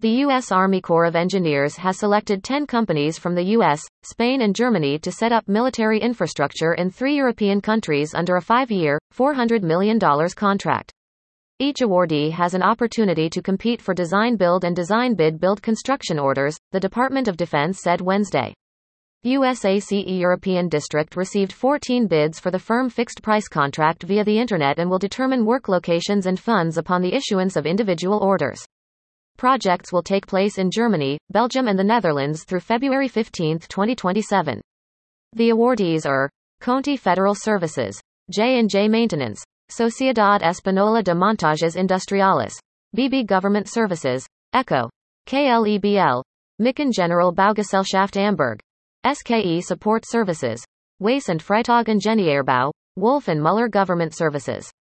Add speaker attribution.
Speaker 1: The U.S. Army Corps of Engineers has selected 10 companies from the U.S., Spain and Germany to set up military infrastructure in 3 European countries under a 5-year, $400 million contract. Each awardee has an opportunity to compete for design-build and design-bid-build construction orders, the Department of Defense said Wednesday. USACE European District received 14 bids for the firm fixed-price contract via the Internet and will determine work locations and funds upon the issuance of individual orders. Projects will take place in Germany, Belgium and the Netherlands through February 15, 2027. The awardees are Conti Federal Services, J&J Maintenance, Sociedad Española de Montajes Industriales, BB Government Services, ECHO, KLEBL, Micken General Baugesellschaft Amberg, SKE Support Services, Weiss and Freitag Ingenieurbau, Wolf and Muller Government Services.